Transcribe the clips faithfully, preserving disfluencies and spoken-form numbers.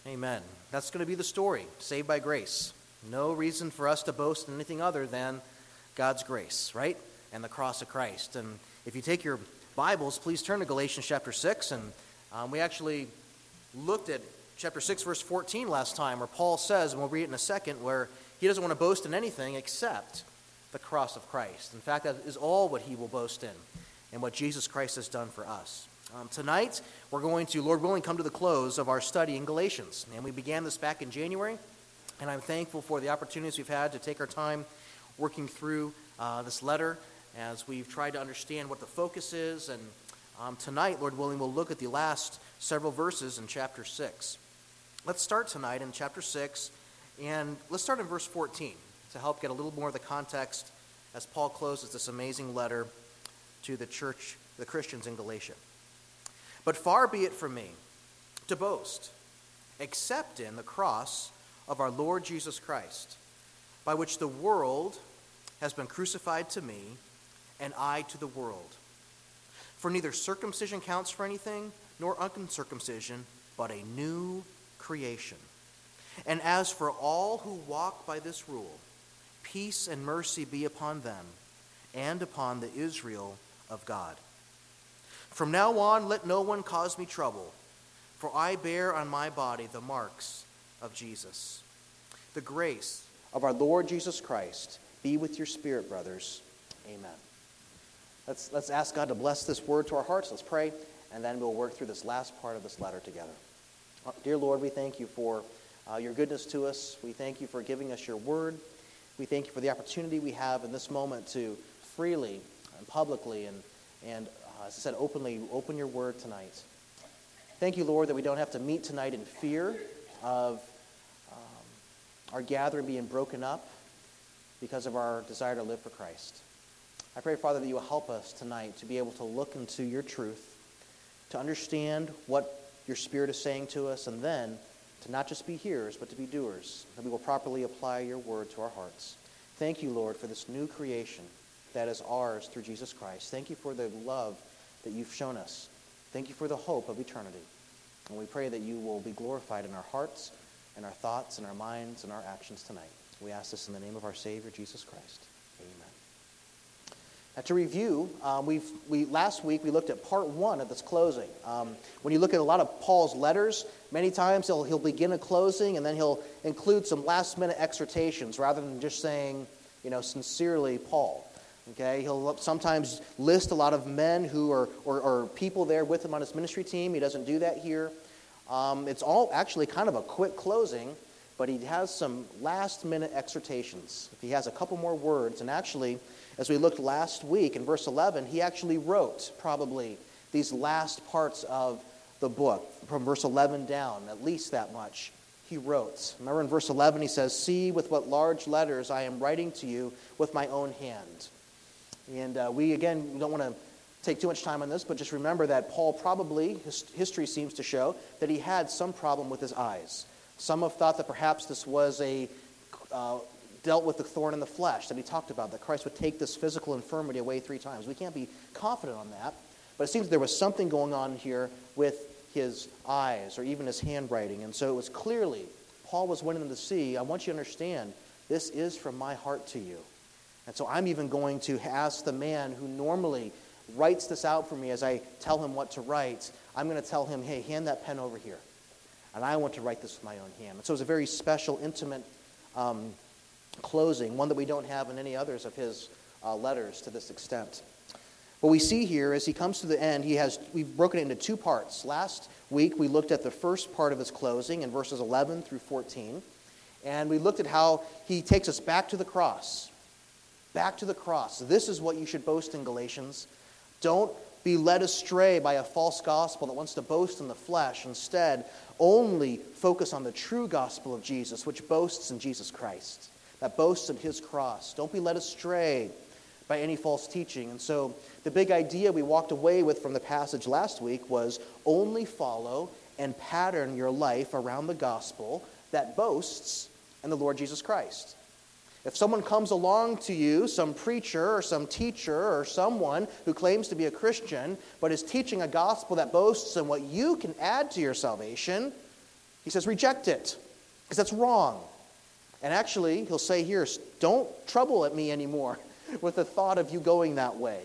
Amen. That's going to be the story, saved by grace. No reason for us to boast in anything other than God's grace, right? And the cross of Christ. And if you take your Bibles, please turn to Galatians chapter six. And um, we actually looked at chapter six, verse fourteen last time, where Paul says, and we'll read it in a second, where he doesn't want to boast in anything except the cross of Christ. In fact, that is all what he will boast in, and what Jesus Christ has done for us. Um, tonight, we're going to, Lord willing, come to the close of our study in Galatians. And we began this back in January, and I'm thankful for the opportunities we've had to take our time working through uh, this letter as we've tried to understand what the focus is. And um, tonight, Lord willing, we'll look at the last several verses in chapter six. Let's start tonight in chapter six, and let's start in verse fourteen to help get a little more of the context as Paul closes this amazing letter to the church, the Christians in Galatia. But far be it from me to boast, except in the cross of our Lord Jesus Christ, by which the world has been crucified to me, and I to the world. For neither circumcision counts for anything, nor uncircumcision, but a new creation. And as for all who walk by this rule, peace and mercy be upon them, and upon the Israel of God. From now on, let no one cause me trouble, for I bear on my body the marks of Jesus. The grace of our Lord Jesus Christ be with your spirit, brothers. Amen. Let's, let's ask God to bless this word to our hearts. Let's pray, and then we'll work through this last part of this letter together. Dear Lord, we thank you for uh, your goodness to us. We thank you for giving us your word. We thank you for the opportunity we have in this moment to freely and publicly and, and uh, as I said, openly open your word tonight. Thank you, Lord, that we don't have to meet tonight in fear of um, our gathering being broken up because of our desire to live for Christ. I pray, Father, that you will help us tonight to be able to look into your truth, to understand what your Spirit is saying to us, and then to not just be hearers, but to be doers, that we will properly apply your word to our hearts. Thank you, Lord, for this new creation that is ours through Jesus Christ. Thank you for the love that you've shown us. Thank you for the hope of eternity. And we pray that you will be glorified in our hearts, in our thoughts, in our minds, and our actions tonight. We ask this in the name of our Savior, Jesus Christ. Amen. Now, to review, um, we've, we last week we looked at part one of this closing. Um, when you look at a lot of Paul's letters, many times he'll, he'll begin a closing and then he'll include some last-minute exhortations rather than just saying, you know, sincerely Paul. Okay, he'll sometimes list a lot of men who are or, or people there with him on his ministry team. He doesn't do that here. Um, it's all actually kind of a quick closing, but he has some last-minute exhortations. If he has a couple more words, and actually, as we looked last week in verse eleven, he actually wrote probably these last parts of the book, from verse eleven down, at least that much. He wrote. Remember in verse eleven, he says, "See with what large letters I am writing to you with my own hand." And uh, we, again, don't want to take too much time on this, but just remember that Paul probably, his, history seems to show, that he had some problem with his eyes. Some have thought that perhaps this was a, uh, dealt with the thorn in the flesh that he talked about, that Christ would take this physical infirmity away three times. We can't be confident on that, but it seems there was something going on here with his eyes or even his handwriting. And so it was clearly, Paul was wanting them to see, I want you to understand, this is from my heart to you. And so I'm even going to ask the man who normally writes this out for me as I tell him what to write, I'm going to tell him, hey, hand that pen over here. And I want to write this with my own hand. And so it's a very special, intimate um, closing, one that we don't have in any others of his uh, letters to this extent. What we see here as he comes to the end, he has we've broken it into two parts. Last week we looked at the first part of his closing in verses eleven through fourteen. And we looked at how he takes us back to the cross. Back to the cross. This is what you should boast in, Galatians. Don't be led astray by a false gospel that wants to boast in the flesh. Instead, only focus on the true gospel of Jesus, which boasts in Jesus Christ, that boasts in his cross. Don't be led astray by any false teaching. And so the big idea we walked away with from the passage last week was only follow and pattern your life around the gospel that boasts in the Lord Jesus Christ. If someone comes along to you, some preacher or some teacher or someone who claims to be a Christian, but is teaching a gospel that boasts in what you can add to your salvation, He says, reject it, because that's wrong. And actually, he'll say here, don't trouble at me anymore with the thought of you going that way.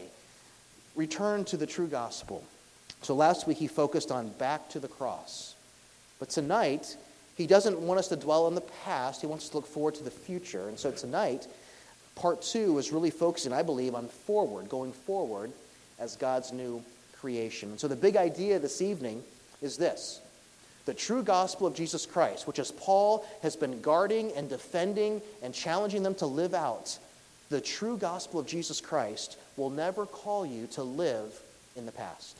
Return to the true gospel. So last week he focused on back to the cross. But tonight, he doesn't want us to dwell on the past. He wants us to look forward to the future. And so tonight, part two is really focusing, I believe, on forward, going forward as God's new creation. And so the big idea this evening is this. The true gospel of Jesus Christ, which as Paul has been guarding and defending and challenging them to live out, the true gospel of Jesus Christ will never call you to live in the past.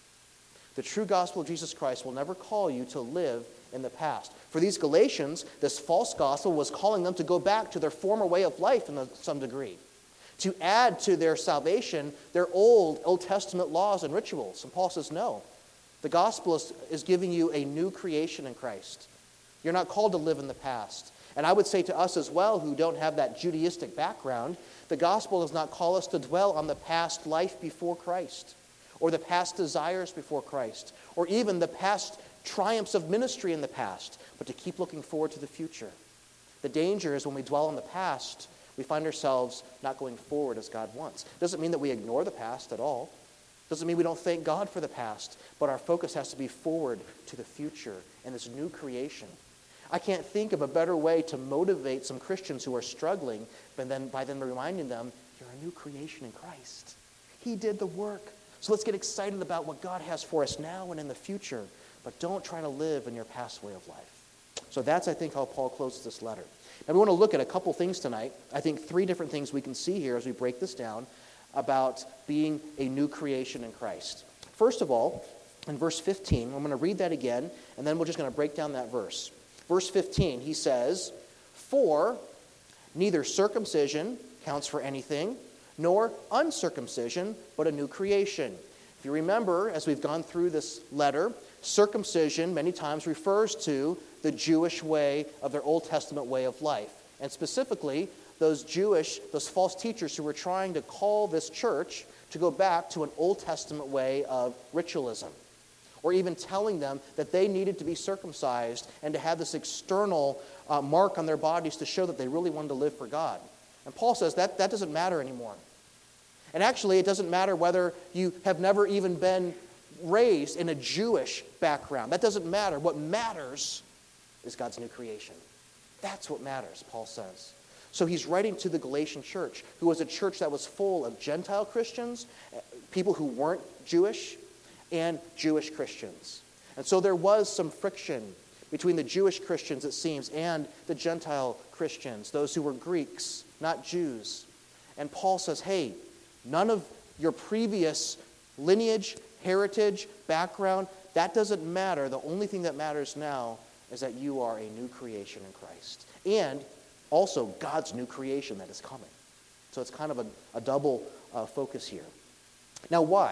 The true gospel of Jesus Christ will never call you to live in the past. For these Galatians, this false gospel was calling them to go back to their former way of life in some degree, to add to their salvation their old Old Testament laws and rituals. And Paul says, no. The gospel is, is giving you a new creation in Christ. You're not called to live in the past. And I would say to us as well, who don't have that Judaistic background, the gospel does not call us to dwell on the past life before Christ, or the past desires before Christ, or even the past triumphs of ministry in the past, but to keep looking forward to the future. The danger is when we dwell on the past, we find ourselves not going forward as God wants. It doesn't mean that we ignore the past at all. Doesn't mean we don't thank God for the past, but our focus has to be forward to the future and this new creation. I can't think of a better way to motivate some Christians who are struggling than then, by then reminding them, you're a new creation in Christ. He did the work. So let's get excited about what God has for us now and in the future, but don't try to live in your past way of life. So that's, I think, how Paul closes this letter. Now we want to look at a couple things tonight. I think three different things we can see here as we break this down about being a new creation in Christ. First of all, in verse fifteen, I'm going to read that again, and then we're just going to break down that verse. Verse fifteen, he says, for neither circumcision counts for anything, nor uncircumcision, but a new creation. If you remember, as we've gone through this letter, circumcision many times refers to the Jewish way of their Old Testament way of life. And specifically, those Jewish, those false teachers who were trying to call this church to go back to an Old Testament way of ritualism, or even telling them that they needed to be circumcised and to have this external uh, mark on their bodies to show that they really wanted to live for God. And Paul says that that doesn't matter anymore. And actually, it doesn't matter whether you have never even been raised in a Jewish background. That doesn't matter. What matters is God's new creation. That's what matters, Paul says. So he's writing to the Galatian church, who was a church that was full of Gentile Christians, people who weren't Jewish, and Jewish Christians. And so there was some friction between the Jewish Christians, it seems, and the Gentile Christians, those who were Greeks, not Jews. And Paul says, hey, none of your previous lineage, heritage, background, that doesn't matter. The only thing that matters now is that you are a new creation in Christ. And also God's new creation that is coming. So it's kind of a, a double uh, focus here. Now why?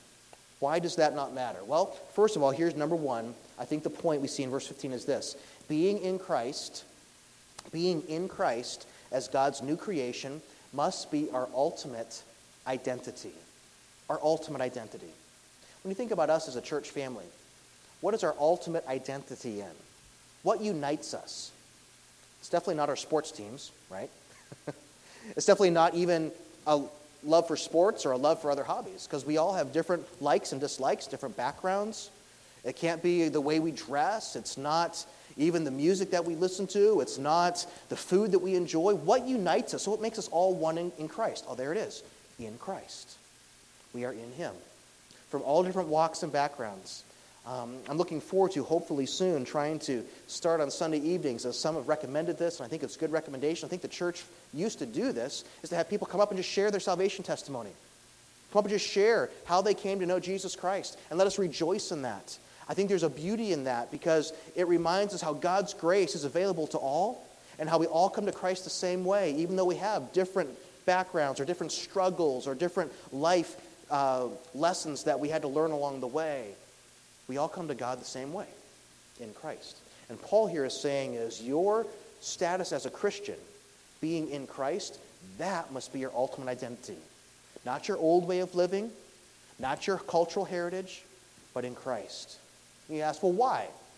Why does that not matter? Well, first of all, here's number one. I think the point we see in verse fifteen is this. Being in Christ, being in Christ as God's new creation must be our ultimate identity. Our ultimate identity. When you think about us as a church family, what is our ultimate identity in? What unites us? It's definitely not our sports teams, right? It's definitely not even a love for sports or a love for other hobbies, because we all have different likes and dislikes, different backgrounds. It can't be the way we dress. It's not even the music that we listen to. It's not the food that we enjoy. What unites us? So what makes us all one in, in Christ? Oh, there it is. In Christ. We are in Him. From all different walks and backgrounds. Um, I'm looking forward to, hopefully soon, trying to start on Sunday evenings, as some have recommended this, and I think it's a good recommendation. I think the church used to do this, is to have people come up and just share their salvation testimony. Come up and just share how they came to know Jesus Christ, and let us rejoice in that. I think there's a beauty in that, because it reminds us how God's grace is available to all, and how we all come to Christ the same way, even though we have different backgrounds, or different struggles, or different life uh, lessons that we had to learn along the way. We all come to God the same way, in Christ. And Paul here is saying is your status as a Christian, being in Christ, that must be your ultimate identity. Not your old way of living, not your cultural heritage, but in Christ. And you ask, well, why?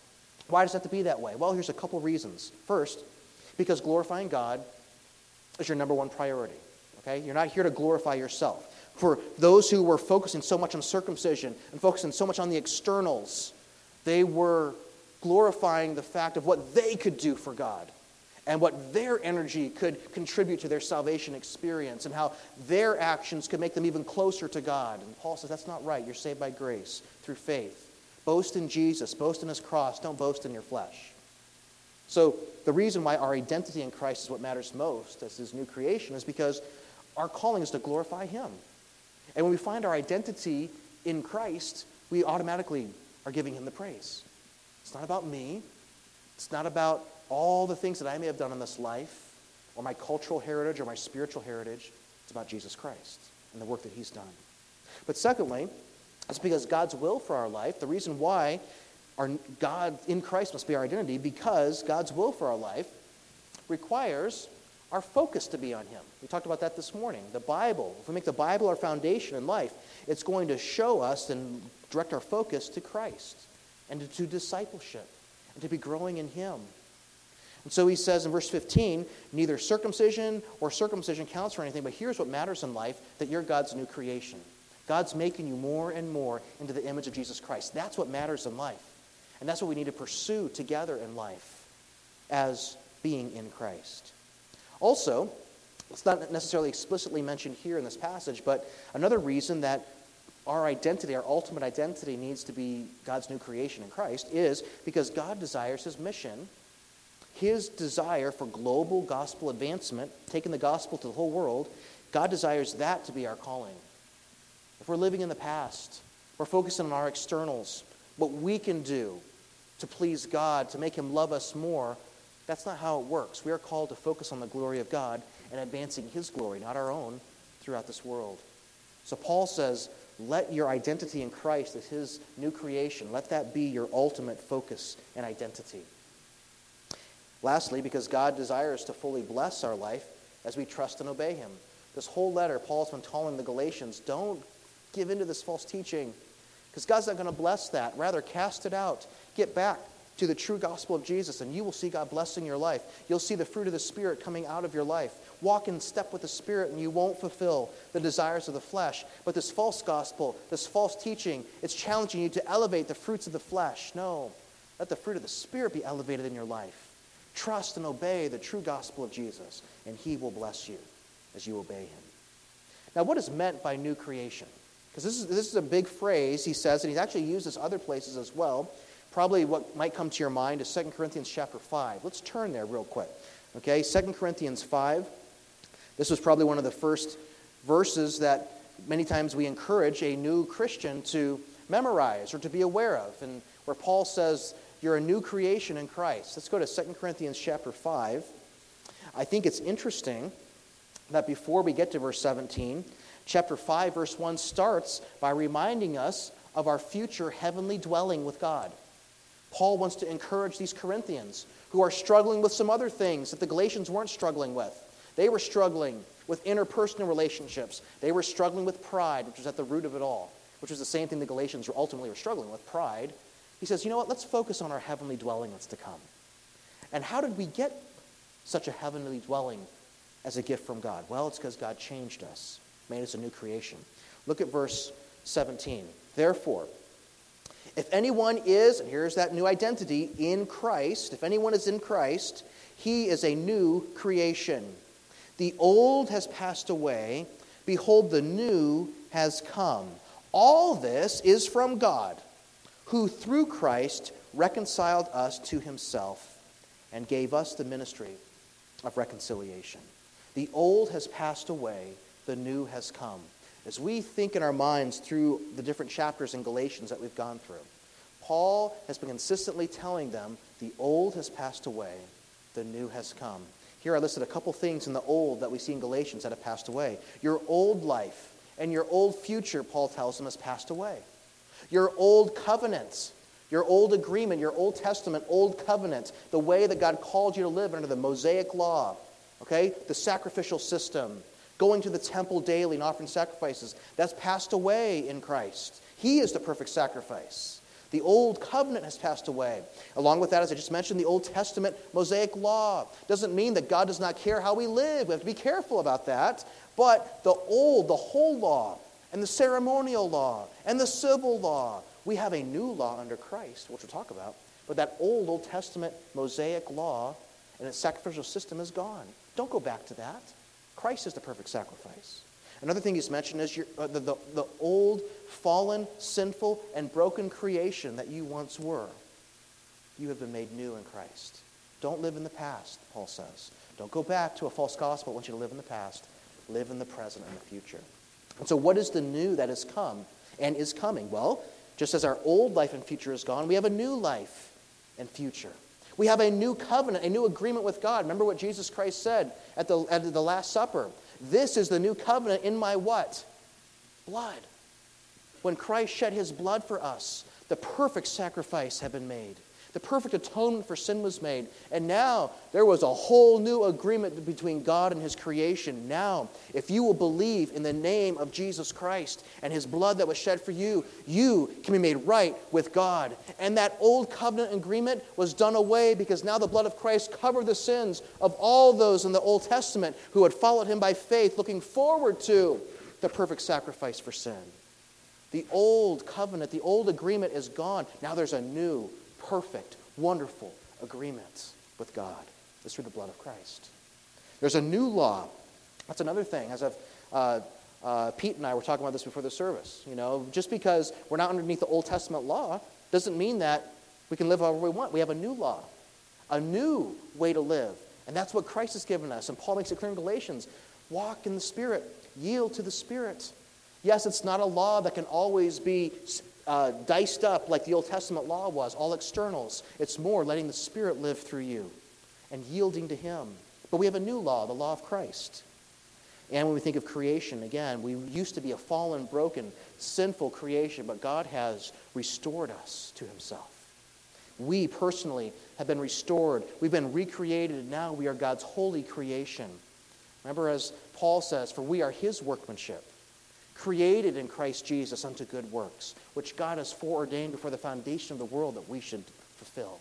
Why does it have to be that way? Well, here's a couple reasons. First, because glorifying God is your number one priority. Okay? You're not here to glorify yourself. For those who were focusing so much on circumcision and focusing so much on the externals, they were glorifying the fact of what they could do for God and what their energy could contribute to their salvation experience and how their actions could make them even closer to God. And Paul says that's not right. You're saved by grace through faith. Boast in Jesus. Boast in his cross. Don't boast in your flesh. So the reason why our identity in Christ is what matters most as his new creation is because our calling is to glorify him. And when we find our identity in Christ, we automatically are giving him the praise. It's not about me. It's not about all the things that I may have done in this life or my cultural heritage or my spiritual heritage. It's about Jesus Christ and the work that he's done. But secondly, it's because God's will for our life, the reason why our God in Christ must be our identity, because God's will for our life requires our focus to be on him. We talked about that this morning. The Bible, if we make the Bible our foundation in life, it's going to show us and direct our focus to Christ and to, to discipleship and to be growing in him. And so he says in verse fifteen, neither circumcision or circumcision counts for anything, but here's what matters in life, that you're God's new creation. God's making you more and more into the image of Jesus Christ. That's what matters in life. And that's what we need to pursue together in life as being in Christ. Also, it's not necessarily explicitly mentioned here in this passage, but another reason that our identity, our ultimate identity, needs to be God's new creation in Christ is because God desires his mission, his desire for global gospel advancement, taking the gospel to the whole world. God desires that to be our calling. If we're living in the past, we're focusing on our externals, what we can do to please God, to make him love us more, that's not how it works. We are called to focus on the glory of God and advancing his glory, not our own, throughout this world. So Paul says, let your identity in Christ as his new creation, let that be your ultimate focus and identity. Lastly, because God desires to fully bless our life as we trust and obey him. This whole letter, Paul's been telling the Galatians, don't give into this false teaching, because God's not going to bless that. Rather, cast it out. Get back to the true gospel of Jesus, and you will see God blessing your life. You'll see the fruit of the Spirit coming out of your life. Walk in step with the Spirit, and you won't fulfill the desires of the flesh. But this false gospel, this false teaching, it's challenging you to elevate the fruits of the flesh. No, let the fruit of the Spirit be elevated in your life. Trust and obey the true gospel of Jesus, and he will bless you as you obey him. Now, what is meant by new creation? Because this is, this is a big phrase, he says, and he's actually used this other places as well. Probably what might come to your mind is Second Corinthians chapter five. Let's turn there real quick. Okay, Second Corinthians five. This was probably one of the first verses that many times we encourage a new Christian to memorize or to be aware of, and where Paul says, you're a new creation in Christ. Let's go to Second Corinthians chapter five. I think it's interesting that before we get to verse seventeen, chapter five, verse one starts by reminding us of our future heavenly dwelling with God. Paul wants to encourage these Corinthians who are struggling with some other things that the Galatians weren't struggling with. They were struggling with interpersonal relationships. They were struggling with pride, which was at the root of it all, which was the same thing the Galatians were ultimately were struggling with, pride. He says, you know what, let's focus on our heavenly dwelling that's to come. And how did we get such a heavenly dwelling as a gift from God? Well, it's because God changed us, made us a new creation. Look at verse seventeen. Therefore, if anyone is, and here's that new identity, in Christ, if anyone is in Christ, he is a new creation. The old has passed away. Behold, the new has come. All this is from God, who through Christ reconciled us to himself and gave us the ministry of reconciliation. The old has passed away. The new has come. As we think in our minds through the different chapters in Galatians that we've gone through, Paul has been consistently telling them, the old has passed away, the new has come. Here I listed a couple things in the old that we see in Galatians that have passed away. Your old life and your old future, Paul tells them, has passed away. Your old covenants, your old agreement, your Old Testament, old covenant, the way that God called you to live under the Mosaic law, okay, the sacrificial system, going to the temple daily and offering sacrifices, that's passed away in Christ. He is the perfect sacrifice. The old covenant has passed away. Along with that, as I just mentioned, the Old Testament Mosaic law. Doesn't mean that God does not care how we live. We have to be careful about that. But the old, the whole law, and the ceremonial law, and the civil law, we have a new law under Christ, which we'll talk about. But that old Old Testament Mosaic law and its sacrificial system is gone. Don't go back to that. Christ is the perfect sacrifice. Another thing he's mentioned is your, uh, the, the, the old, fallen, sinful, and broken creation that you once were. You have been made new in Christ. Don't live in the past, Paul says. Don't go back to a false gospel that wants you to live in the past. Live in the present and the future. And so what is the new that has come and is coming? Well, just as our old life and future is gone, we have a new life and future. We have a new covenant, a new agreement with God. Remember what Jesus Christ said at the, at the Last Supper. This is the new covenant in my what? Blood. When Christ shed his blood for us, the perfect sacrifice had been made. The perfect atonement for sin was made. And now there was a whole new agreement between God and his creation. Now, if you will believe in the name of Jesus Christ and his blood that was shed for you, you can be made right with God. And that old covenant agreement was done away because now the blood of Christ covered the sins of all those in the Old Testament who had followed him by faith, looking forward to the perfect sacrifice for sin. The old covenant, the old agreement is gone. Now there's a new, perfect, wonderful agreement with God. It's through the blood of Christ. There's a new law. That's another thing. As I've, uh, uh, Pete and I were talking about this before the service. You know, just because we're not underneath the Old Testament law doesn't mean that we can live however we want. We have a new law, a new way to live. And that's what Christ has given us. And Paul makes it clear in Galatians. Walk in the Spirit. Yield to the Spirit. Yes, it's not a law that can always be uh, diced up like the Old Testament law was, all externals. It's more letting the Spirit live through you and yielding to him. But we have a new law, the law of Christ. And when we think of creation, again, we used to be a fallen, broken, sinful creation, but God has restored us to himself. We personally have been restored. We've been recreated, and now we are God's holy creation. Remember, as Paul says, for we are his workmanship, created in Christ Jesus unto good works, which God has foreordained before the foundation of the world that we should fulfill.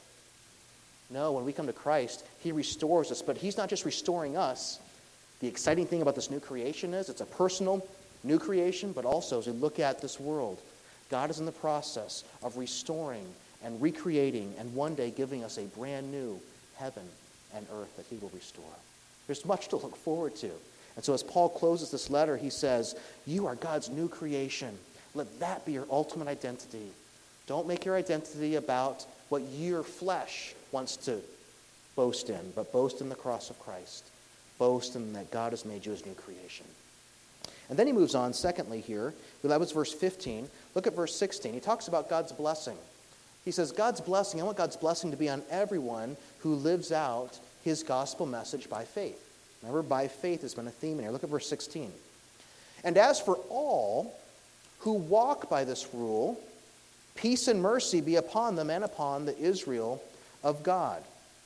No, when we come to Christ, he restores us, but he's not just restoring us. The exciting thing about this new creation is it's a personal new creation, but also as we look at this world, God is in the process of restoring and recreating and one day giving us a brand new heaven and earth that he will restore. There's much to look forward to. And so as Paul closes this letter, he says, you are God's new creation. Let that be your ultimate identity. Don't make your identity about what your flesh wants to boast in, but boast in the cross of Christ. Boast in that God has made you his new creation. And then he moves on, secondly here, that was verse fifteen. Look at verse sixteen. He talks about God's blessing. He says, God's blessing, I want God's blessing to be on everyone who lives out his gospel message by faith. Remember, by faith has been a theme in here. Look at verse sixteen. And as for all who walk by this rule, peace and mercy be upon them and upon the Israel of God.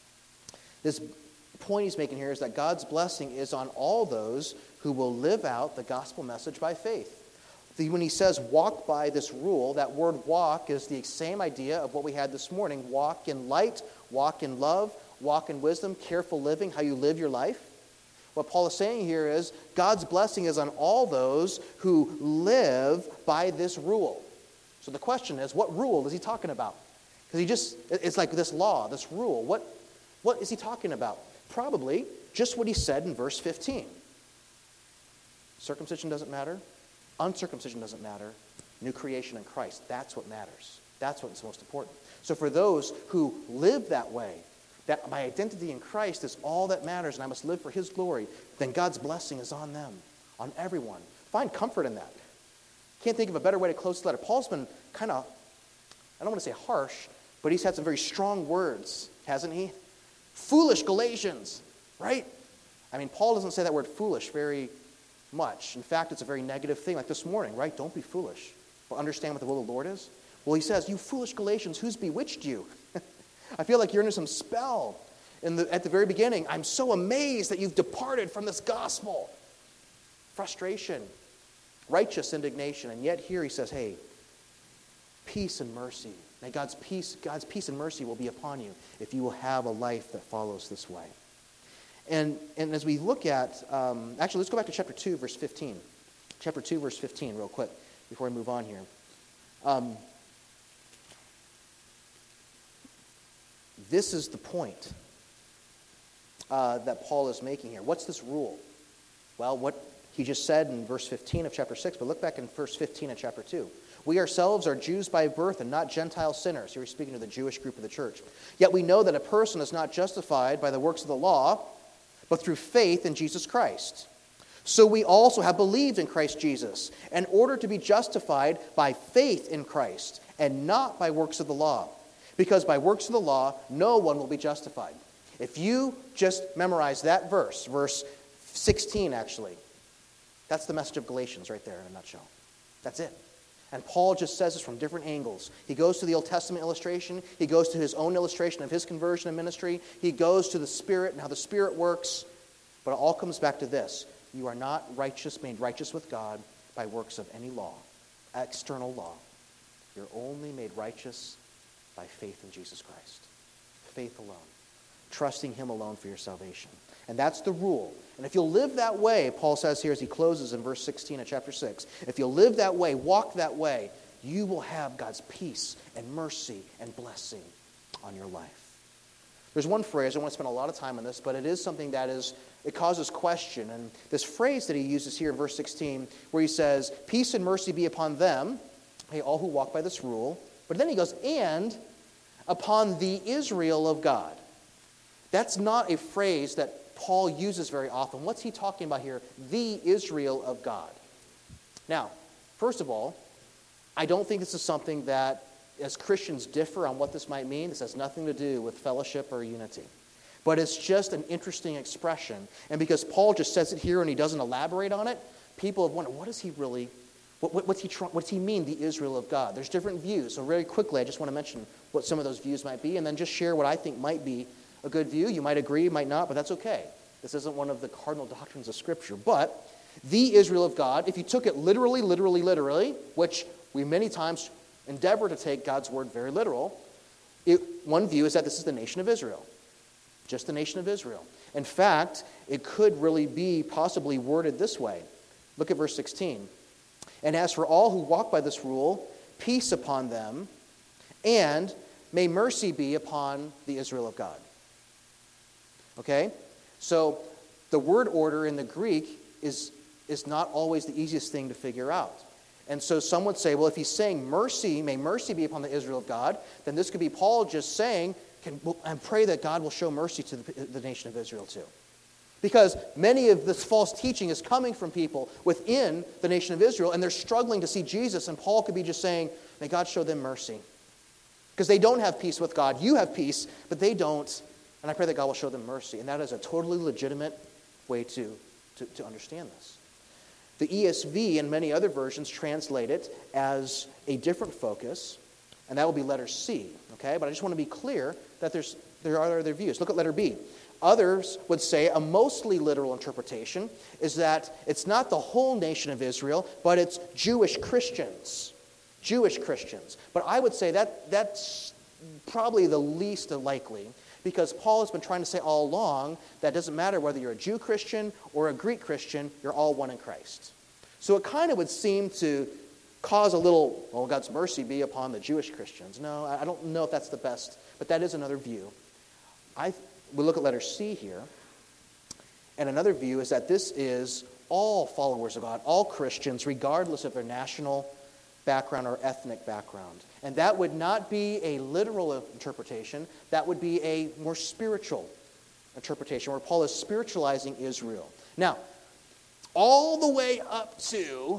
This point he's making here is that God's blessing is on all those who will live out the gospel message by faith. When he says walk by this rule, that word walk is the same idea of what we had this morning. Walk in light, walk in love, walk in wisdom, careful living, how you live your life. What Paul is saying here is God's blessing is on all those who live by this rule. So the question is, what rule is he talking about? Because he just, it's like this law, this rule. What, what is he talking about? Probably just what he said in verse fifteen. Circumcision doesn't matter. Uncircumcision doesn't matter. New creation in Christ, that's what matters. That's what's most important. So for those who live that way, that my identity in Christ is all that matters and I must live for his glory, then God's blessing is on them, on everyone. Find comfort in that. Can't think of a better way to close the letter. Paul's been kind of, I don't want to say harsh, but he's had some very strong words, hasn't he? Foolish Galatians, right? I mean, Paul doesn't say that word foolish very much. In fact, it's a very negative thing, like this morning, right? Don't be foolish. Well, understand what the will of the Lord is? Well, he says, you foolish Galatians, who's bewitched you? I feel like you're under some spell. In the, at the very beginning, I'm so amazed that you've departed from this gospel. Frustration, righteous indignation. And yet here he says, hey, peace and mercy May God's peace, God's peace and mercy will be upon you if you will have a life that follows this way. And, and as we look at, um, actually, let's go back to chapter two, verse fifteen. Chapter two, verse fifteen, real quick, before we move on here. Um, this is the point uh, that Paul is making here. What's this rule? Well, what he just said in verse fifteen of chapter six, but look back in verse fifteen of chapter two. We ourselves are Jews by birth and not Gentile sinners. Here he's speaking to the Jewish group of the church. Yet we know that a person is not justified by the works of the law, but through faith in Jesus Christ. So we also have believed in Christ Jesus, in order to be justified by faith in Christ, and not by works of the law. Because by works of the law, no one will be justified. If you just memorize that verse, verse sixteen actually, that's the message of Galatians right there in a nutshell. That's it. And Paul just says this from different angles. He goes to the Old Testament illustration. He goes to his own illustration of his conversion and ministry. He goes to the Spirit and how the Spirit works. But it all comes back to this. You are not righteous, made righteous with God by works of any law, external law. You're only made righteous by faith in Jesus Christ. Faith alone. Trusting Him alone for your salvation. And that's the rule. And if you'll live that way, Paul says here as he closes in verse sixteen of chapter six, if you'll live that way, walk that way, you will have God's peace and mercy and blessing on your life. There's one phrase, I don't want to spend a lot of time on this, but it is something that is, it causes question. And this phrase that he uses here in verse sixteen, where he says, peace and mercy be upon them, hey, all who walk by this rule. But then he goes, and upon the Israel of God. That's not a phrase that Paul uses very often. What's he talking about here? The Israel of God. Now, first of all, I don't think this is something that, as Christians differ on what this might mean. This has nothing to do with fellowship or unity. But it's just an interesting expression. And because Paul just says it here and he doesn't elaborate on it, people have wondered, what does he really, what, what, what's he try, what's he mean, the Israel of God? There's different views. So very quickly, I just want to mention what some of those views might be and then just share what I think might be a good view. You might agree, you might not, but that's okay. This isn't one of the cardinal doctrines of Scripture. But the Israel of God, if you took it literally, literally, literally, which we many times endeavor to take God's word very literal, it, one view is that this is the nation of Israel. Just the nation of Israel. In fact, it could really be possibly worded this way. Look at verse sixteen. And as for all who walk by this rule, peace upon them, and may mercy be upon the Israel of God. Okay? So the word order in the Greek is, is not always the easiest thing to figure out. And so some would say, well, if he's saying mercy, may mercy be upon the Israel of God, then this could be Paul just saying, can, and pray that God will show mercy to the, the nation of Israel too. Because many of this false teaching is coming from people within the nation of Israel, and they're struggling to see Jesus, and Paul could be just saying, may God show them mercy. Because they don't have peace with God. You have peace, but they don't. And I pray that God will show them mercy. And that is a totally legitimate way to, to, to understand this. The E S V and many other versions translate it as a different focus, and that will be letter C. Okay, but I just want to be clear that there's there are other views. Look at letter B. Others would say a mostly literal interpretation is that it's not the whole nation of Israel, but it's Jewish Christians. Jewish Christians. But I would say that that's probably the least likely, because Paul has been trying to say all along that it doesn't matter whether you're a Jew Christian or a Greek Christian, you're all one in Christ. So it kind of would seem to cause a little, well, God's mercy be upon the Jewish Christians. No, I don't know if that's the best, but that is another view. I we look at letter C here, and another view is that this is all followers of God, all Christians, regardless of their national background or ethnic background. And that would not be a literal interpretation. That would be a more spiritual interpretation, where Paul is spiritualizing Israel. Now, all the way up to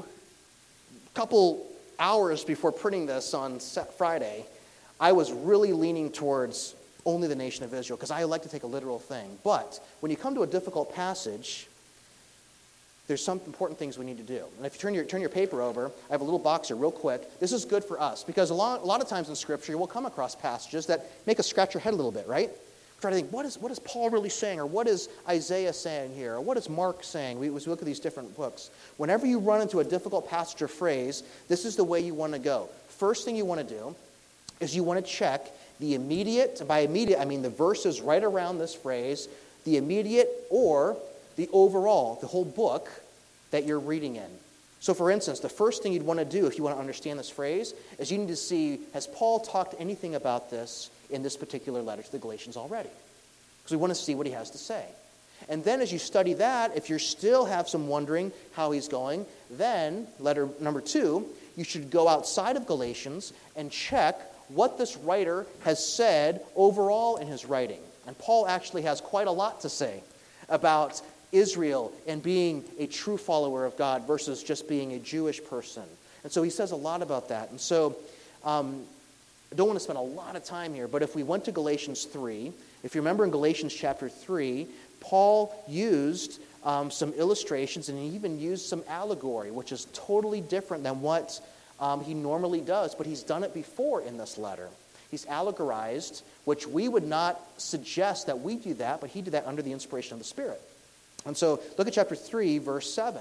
a couple hours before printing this on Friday, I was really leaning towards only the nation of Israel, because I like to take a literal thing. But when you come to a difficult passage, there's some important things we need to do. And if you turn your, turn your paper over, I have a little box here real quick. This is good for us, because a lot, a lot of times in Scripture, we'll come across passages that make us scratch our head a little bit, right? Try to think, what is, what is Paul really saying? Or what is Isaiah saying here? Or what is Mark saying? We, we look at these different books. Whenever you run into a difficult passage or phrase, this is the way you want to go. First thing you want to do is you want to check the immediate, by immediate I mean the verses right around this phrase, the immediate or the overall, the whole book that you're reading in. So for instance, the first thing you'd want to do if you want to understand this phrase is you need to see, has Paul talked anything about this in this particular letter to the Galatians already? Because we want to see what he has to say. And then as you study that, if you still have some wondering how he's going, then, letter number two, you should go outside of Galatians and check what this writer has said overall in his writing. And Paul actually has quite a lot to say about Israel and being a true follower of God versus just being a Jewish person. And so he says a lot about that. And so um, I don't want to spend a lot of time here, but if we went to Galatians three, if you remember in Galatians chapter three, Paul used um, some illustrations and he even used some allegory, which is totally different than what um, he normally does, but he's done it before in this letter. He's allegorized, which we would not suggest that we do that, but he did that under the inspiration of the Spirit. And so look at chapter three, verse seven.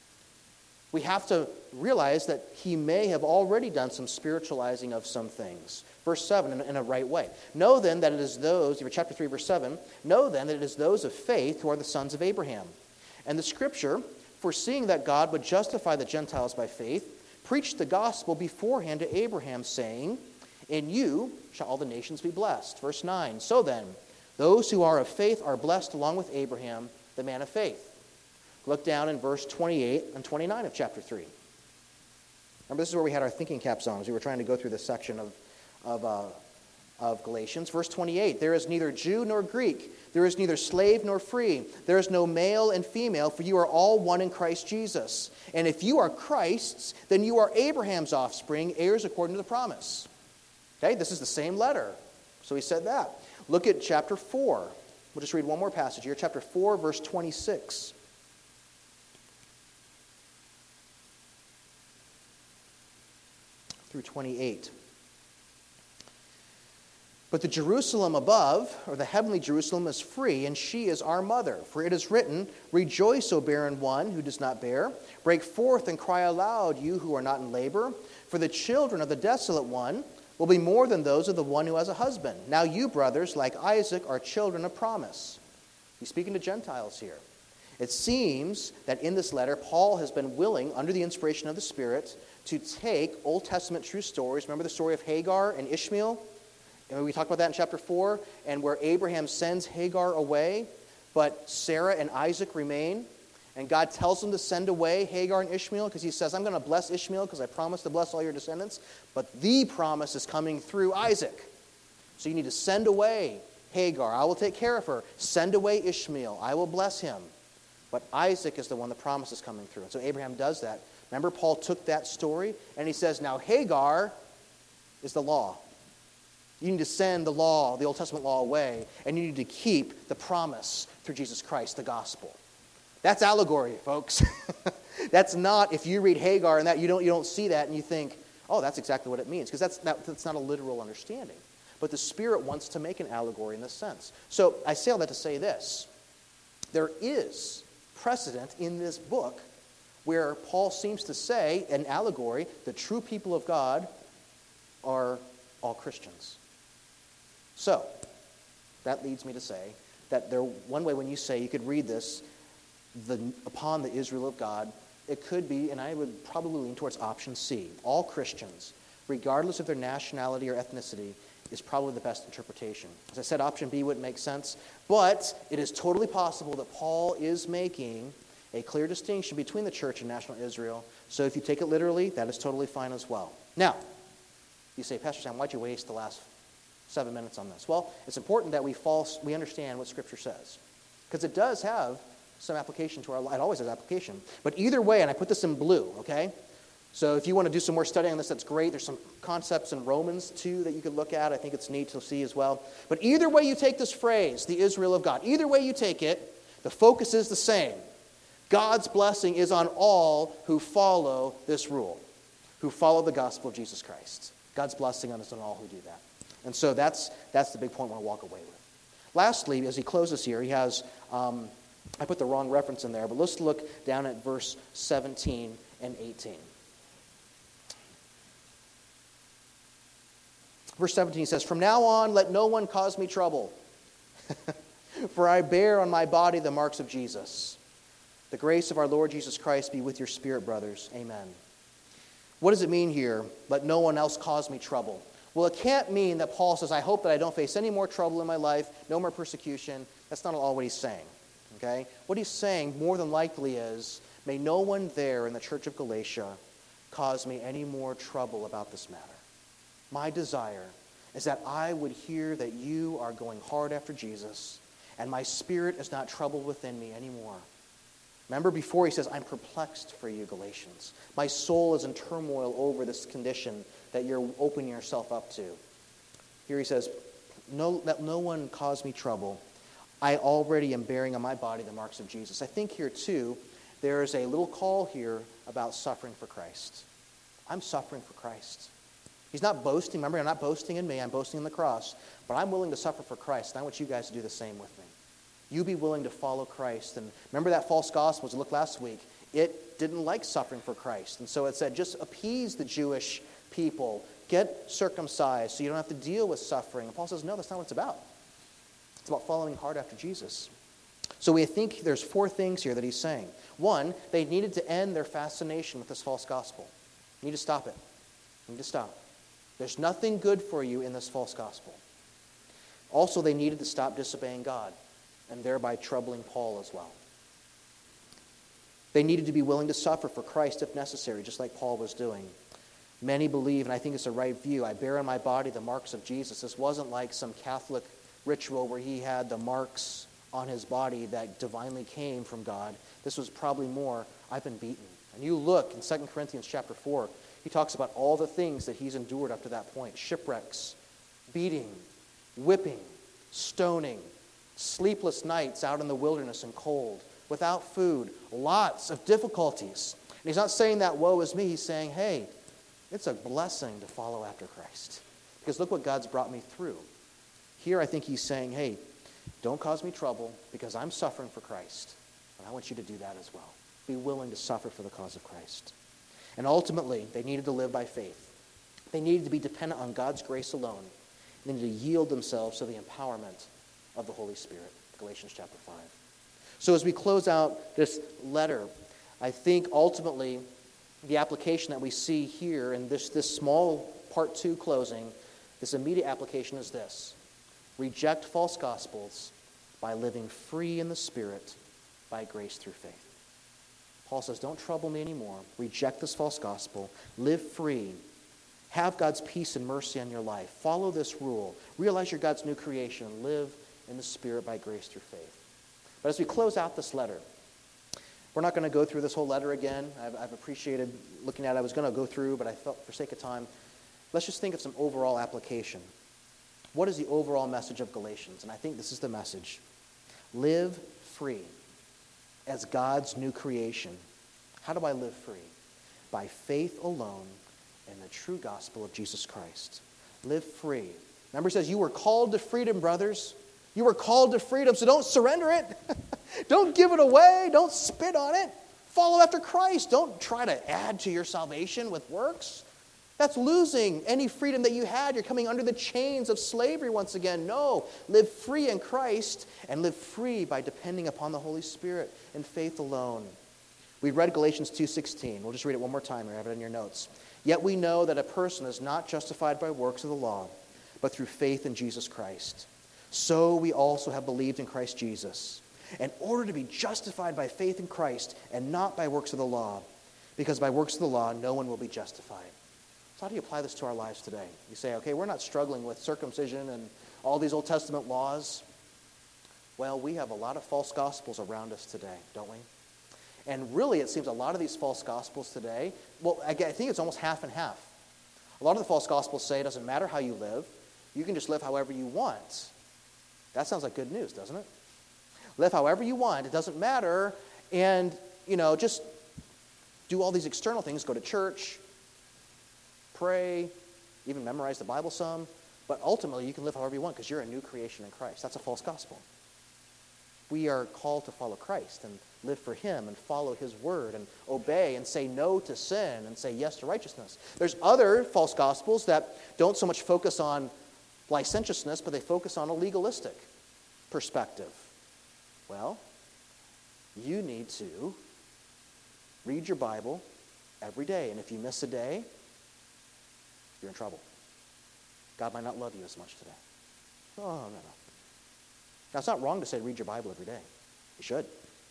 We have to realize that he may have already done some spiritualizing of some things. Verse seven, in, in a right way. Know then that it is those, chapter three, verse seven, know then that it is those of faith who are the sons of Abraham. And the scripture, foreseeing that God would justify the Gentiles by faith, preached the gospel beforehand to Abraham, saying, in you shall all the nations be blessed. Verse nine, so then, those who are of faith are blessed along with Abraham, the man of faith. Look down in verse twenty-eight and twenty-nine of chapter three. Remember, this is where we had our thinking caps on as we were trying to go through this section of, of, uh, of Galatians. Verse twenty-eight, there is neither Jew nor Greek, there is neither slave nor free, there is no male and female, for you are all one in Christ Jesus. And if you are Christ's, then you are Abraham's offspring, heirs according to the promise. Okay, this is the same letter. So he said that. Look at chapter four. We'll just read one more passage here. Chapter four, verse twenty-six. Through twenty-eight. But the Jerusalem above, or the heavenly Jerusalem, is free, and she is our mother. For it is written, rejoice, O barren one who does not bear. Break forth and cry aloud, you who are not in labor. For the children of the desolate one will be more than those of the one who has a husband. Now you, brothers, like Isaac, are children of promise. He's speaking to Gentiles here. It seems that in this letter, Paul has been willing, under the inspiration of the Spirit, to take Old Testament true stories. Remember the story of Hagar and Ishmael? And we talked about that in chapter four, and where Abraham sends Hagar away, but Sarah and Isaac remain. And God tells him to send away Hagar and Ishmael because he says, I'm going to bless Ishmael because I promised to bless all your descendants. But the promise is coming through Isaac. So you need to send away Hagar. I will take care of her. Send away Ishmael. I will bless him. But Isaac is the one the promise is coming through. And so Abraham does that. Remember, Paul took that story and he says, now Hagar is the law. You need to send the law, the Old Testament law, away, and you need to keep the promise through Jesus Christ, the gospel. That's allegory, folks. That's not, if you read Hagar and that, you don't, you don't see that and you think, oh, that's exactly what it means, because that's, that, that's not a literal understanding. But the Spirit wants to make an allegory in this sense. So I say all that to say this. There is precedent in this book where Paul seems to say, an allegory, the true people of God are all Christians. So, that leads me to say that there, one way when you say, you could read this, the, upon the Israel of God, it could be, and I would probably lean towards option C. All Christians, regardless of their nationality or ethnicity, is probably the best interpretation. As I said, option B wouldn't make sense, but it is totally possible that Paul is making a clear distinction between the church and national Israel. So if you take it literally, that is totally fine as well. Now, you say, Pastor Sam, why'd you waste the last seven minutes on this? Well, it's important that we false, we understand what Scripture says, because it does have some application to our life. It always has application. But either way, and I put this in blue, okay? So if you want to do some more studying on this, that's great. There's some concepts in Romans, too, that you could look at. I think it's neat to see as well. But either way you take this phrase, the Israel of God, either way you take it, the focus is the same. God's blessing is on all who follow this rule, who follow the gospel of Jesus Christ. God's blessing on us on all who do that. And so that's that's the big point I want to walk away with. Lastly, as he closes here, he has, um, I put the wrong reference in there, but let's look down at verse seventeen and eighteen. Verse seventeen says, "From now on, let no one cause me trouble, for I bear on my body the marks of Jesus. The grace of our Lord Jesus Christ be with your spirit, brothers. Amen." What does it mean here, let no one else cause me trouble? Well, it can't mean that Paul says, I hope that I don't face any more trouble in my life, no more persecution. That's not all what he's saying. Okay? What he's saying more than likely is, may no one there in the church of Galatia cause me any more trouble about this matter. My desire is that I would hear that you are going hard after Jesus, and my spirit is not troubled within me anymore. Remember before he says, I'm perplexed for you, Galatians. My soul is in turmoil over this condition that you're opening yourself up to. Here he says, no, let no one cause me trouble. I already am bearing on my body the marks of Jesus. I think here too, there is a little call here about suffering for Christ. I'm suffering for Christ. He's not boasting. Remember, I'm not boasting in me. I'm boasting in the cross. But I'm willing to suffer for Christ. And I want you guys to do the same with me. You be willing to follow Christ. And remember that false gospel, as we looked last week, it didn't like suffering for Christ. And so it said, just appease the Jewish people. Get circumcised so you don't have to deal with suffering. And Paul says, no, that's not what it's about. It's about following hard after Jesus. So we think there's four things here that he's saying. One, they needed to end their fascination with this false gospel. You need to stop it. You need to stop. There's nothing good for you in this false gospel. Also, they needed to stop disobeying God, and thereby troubling Paul as well. They needed to be willing to suffer for Christ if necessary, just like Paul was doing. Many believe, and I think it's a right view, I bear on my body the marks of Jesus. This wasn't like some Catholic ritual where he had the marks on his body that divinely came from God. This was probably more, I've been beaten. And you look in Second Corinthians chapter four, he talks about all the things that he's endured up to that point. Shipwrecks, beating, whipping, stoning, sleepless nights out in the wilderness and cold, without food, lots of difficulties. And he's not saying that woe is me. He's saying, hey, it's a blessing to follow after Christ. Because look what God's brought me through. Here I think he's saying, hey, don't cause me trouble because I'm suffering for Christ. And I want you to do that as well. Be willing to suffer for the cause of Christ. And ultimately, they needed to live by faith. They needed to be dependent on God's grace alone. They needed to yield themselves to the empowerment of the Holy Spirit. Galatians chapter five. So as we close out this letter, I think ultimately the application that we see here in this, this small part two closing, this immediate application is this. Reject false gospels by living free in the Spirit by grace through faith. Paul says, don't trouble me anymore. Reject this false gospel. Live free. Have God's peace and mercy on your life. Follow this rule. Realize you're God's new creation and live in the Spirit by grace through faith. But as we close out this letter, we're not going to go through this whole letter again. I've, I've appreciated looking at it. I was going to go through, but I felt for sake of time, let's just think of some overall application. What is the overall message of Galatians? And I think this is the message. Live free as God's new creation. How do I live free? By faith alone in the true gospel of Jesus Christ. Live free. Remember, he says, you were called to freedom, brothers. You were called to freedom, so don't surrender it. Don't give it away. Don't spit on it. Follow after Christ. Don't try to add to your salvation with works. That's losing any freedom that you had. You're coming under the chains of slavery once again. No, live free in Christ and live free by depending upon the Holy Spirit and faith alone. We read Galatians two sixteen. We'll just read it one more time. You have it in your notes. Yet we know that a person is not justified by works of the law, but through faith in Jesus Christ. So we also have believed in Christ Jesus, in order to be justified by faith in Christ and not by works of the law, because by works of the law no one will be justified. So how do you apply this to our lives today? You say, okay, we're not struggling with circumcision and all these Old Testament laws. Well, we have a lot of false gospels around us today, don't we? And really, it seems a lot of these false gospels today, well, I think it's almost half and half. A lot of the false gospels say it doesn't matter how you live. You can just live however you want. That sounds like good news, doesn't it? Live however you want. It doesn't matter. And, you know, just do all these external things. Go to church, pray, even memorize the Bible some. But ultimately, you can live however you want because you're a new creation in Christ. That's a false gospel. We are called to follow Christ and live for him and follow his word and obey and say no to sin and say yes to righteousness. There's other false gospels that don't so much focus on licentiousness, but they focus on a legalistic perspective. Well, you need to read your Bible every day, and if you miss a day, you're in trouble. God might not love you as much today. Oh, no, no. Now, it's not wrong to say read your Bible every day. You should.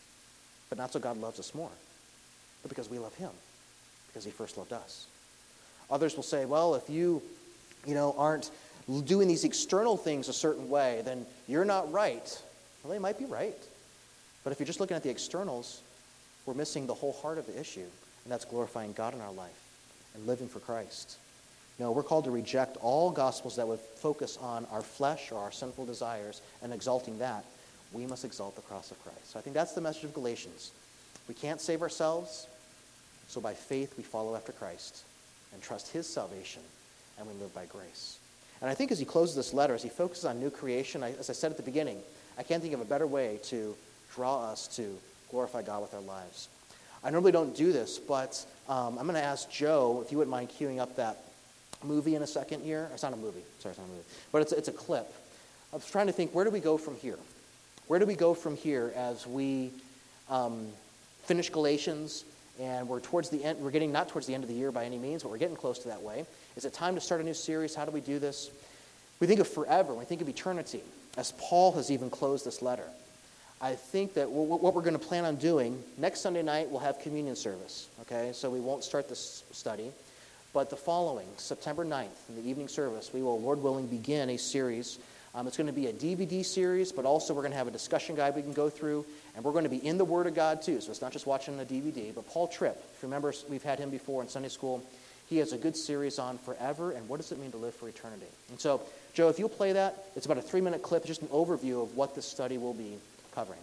But not so God loves us more, but because we love him, because he first loved us. Others will say, well, if you, you know, aren't doing these external things a certain way, then you're not right. Well, they might be right. But if you're just looking at the externals, we're missing the whole heart of the issue, and that's glorifying God in our life and living for Christ. No, we're called to reject all gospels that would focus on our flesh or our sinful desires and exalting that. We must exalt the cross of Christ. So I think that's the message of Galatians. We can't save ourselves, so by faith we follow after Christ and trust his salvation, and we live by grace. And I think as he closes this letter, as he focuses on new creation, I, as I said at the beginning, I can't think of a better way to draw us to glorify God with our lives. I normally don't do this, but um, I'm going to ask Joe if you wouldn't mind queuing up that movie in a second here. It's not a movie. Sorry, it's not a movie. But it's, it's a clip. I was trying to think, where do we go from here? Where do we go from here as we um, finish Galatians and we're towards the end? We're getting not towards the end of the year by any means, but we're getting close to that way. Is it time to start a new series? How do we do this? We think of forever. We think of eternity, as Paul has even closed this letter. I think that what we're going to plan on doing, next Sunday night we'll have communion service, okay? So we won't start this study. But the following, September ninth, in the evening service, we will, Lord willing, begin a series. Um, it's going to be a D V D series, but also we're going to have a discussion guide we can go through, and we're going to be in the Word of God too, so it's not just watching a D V D. But Paul Tripp, if you remember, we've had him before in Sunday school. He has a good series on forever, and what does it mean to live for eternity? And so, Joe, if you'll play that, it's about a three-minute clip, just an overview of what this study will be covering.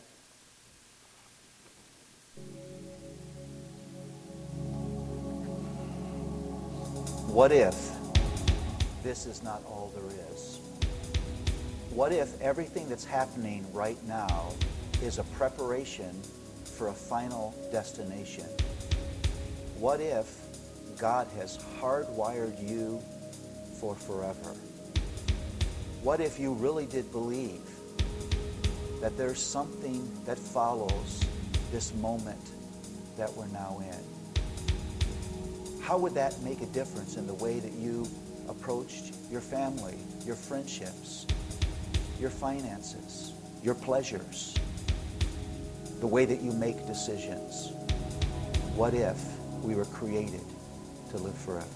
What if this is not all there is? What if everything that's happening right now is a preparation for a final destination? What if God has hardwired you for forever? What if you really did believe that there's something that follows this moment that we're now in? How would that make a difference in the way that you approached your family, your friendships, your finances, your pleasures, the way that you make decisions? What if we were created to live forever?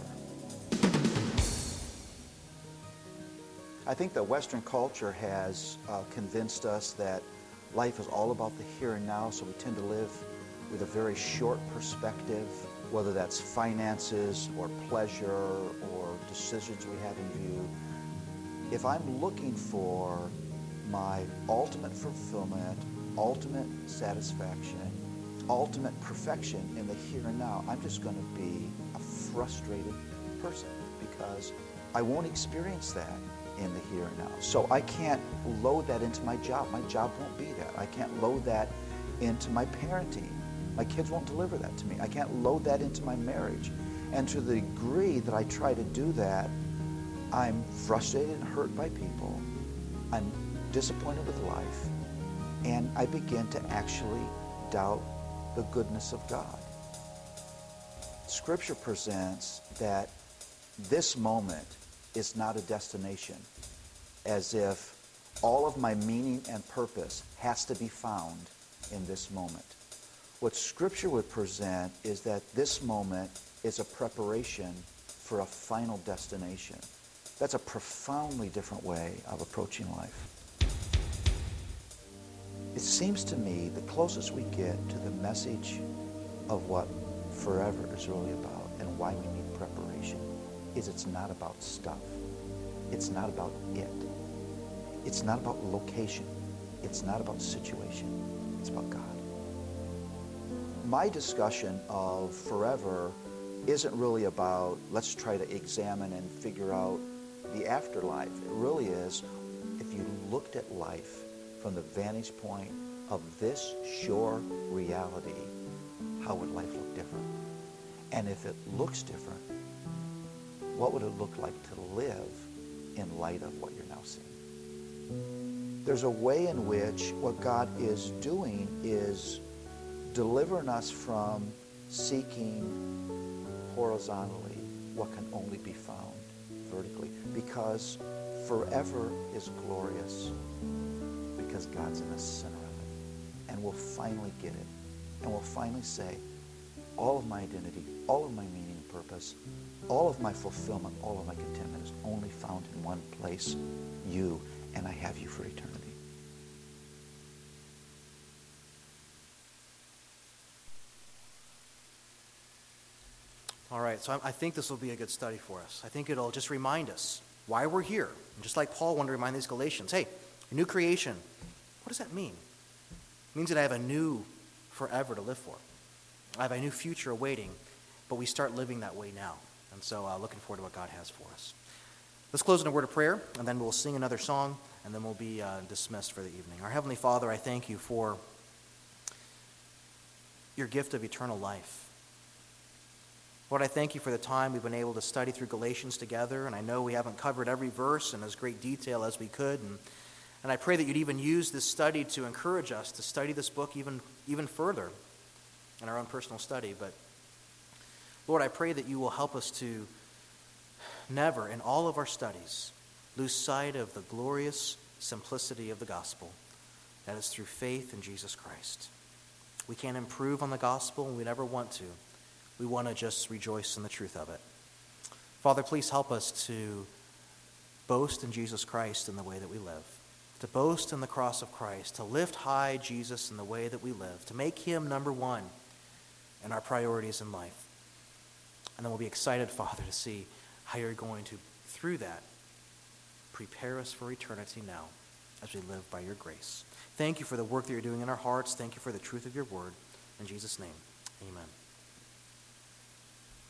I think that Western culture has uh, convinced us that life is all about the here and now, so we tend to live with a very short perspective, whether that's finances or pleasure or decisions we have in view. If I'm looking for my ultimate fulfillment, ultimate satisfaction, ultimate perfection in the here and now, I'm just going to be a frustrated person because I won't experience that in the here and now. So I can't load that into my job. My job won't be that. I can't load that into my parenting. My kids won't deliver that to me. I can't load that into my marriage. And to the degree that I try to do that, I'm frustrated and hurt by people. I'm disappointed with life. And I begin to actually doubt the goodness of God. Scripture presents that this moment is not a destination, as if all of my meaning and purpose has to be found in this moment. What Scripture would present is that this moment is a preparation for a final destination. That's a profoundly different way of approaching life. It seems to me the closest we get to the message of what forever is really about and why we need preparation is it's not about stuff. It's not about it. It's not about location. It's not about situation. It's about God. My discussion of forever isn't really about let's try to examine and figure out the afterlife. It really is, if you looked at life from the vantage point of this sure reality, how would life look different? And if it looks different, what would it look like to live in light of what you're now seeing? There's a way in which what God is doing is delivering us from seeking horizontally what can only be found vertically, because forever is glorious, because God's in the center of it. And we'll finally get it. And we'll finally say, all of my identity, all of my meaning and purpose, all of my fulfillment, all of my contentment is only found in one place, you, and I have you for eternity. All right, so I I think this will be a good study for us. I think it'll just remind us why we're here. And just like Paul wanted to remind these Galatians, hey, new creation, what does that mean? It means that I have a new forever to live for. I have a new future awaiting, but we start living that way now. And so uh, looking forward to what God has for us. Let's close in a word of prayer, and then we'll sing another song, and then we'll be uh, dismissed for the evening. Our Heavenly Father, I thank you for your gift of eternal life. Lord, I thank you for the time we've been able to study through Galatians together, and I know we haven't covered every verse in as great detail as we could, and, and I pray that you'd even use this study to encourage us to study this book even, even further in our own personal study. But Lord, I pray that you will help us to never, in all of our studies, lose sight of the glorious simplicity of the gospel, that is through faith in Jesus Christ. We can't improve on the gospel, and we never want to. We want to just rejoice in the truth of it. Father, please help us to boast in Jesus Christ in the way that we live, to boast in the cross of Christ, to lift high Jesus in the way that we live, to make him number one in our priorities in life. And then we'll be excited, Father, to see how you're going to, through that, prepare us for eternity now as we live by your grace. Thank you for the work that you're doing in our hearts. Thank you for the truth of your word. In Jesus' name, amen.